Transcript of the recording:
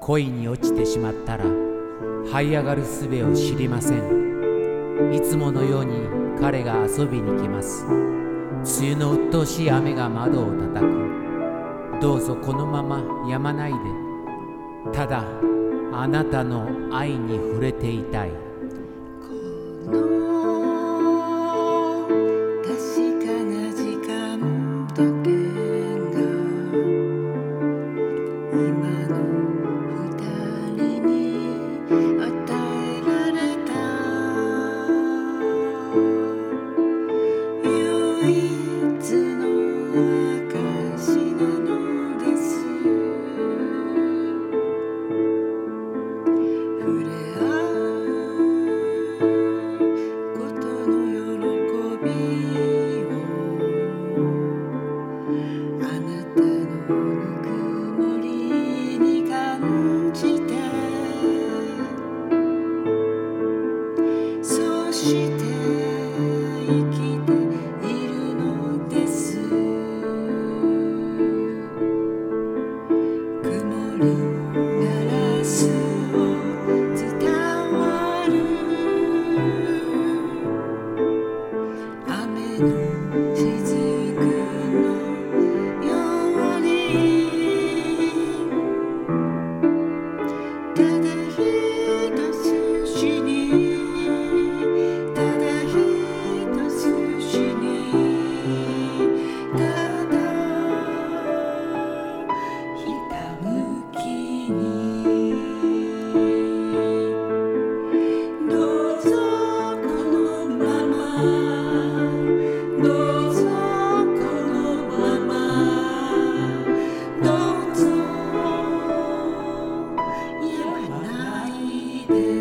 恋に落ちてしまったら這い上がる術を知りません。いつものように彼が遊びに来ます。梅雨の鬱陶しい雨が窓を叩く。どうぞこのまま止まないで。ただあなたの愛に触れていたい。 この確かな時間時計が今の二人に与えられた唯一の証なのです。触れ合うことの喜びをあなたのぬくもりに感じて、そして生きているのです。曇るガラスを伝わる雨の雫のように、ただ一筋にただ一筋にただひたむきに、どうぞこのままどうぞこのままどうぞやらないで。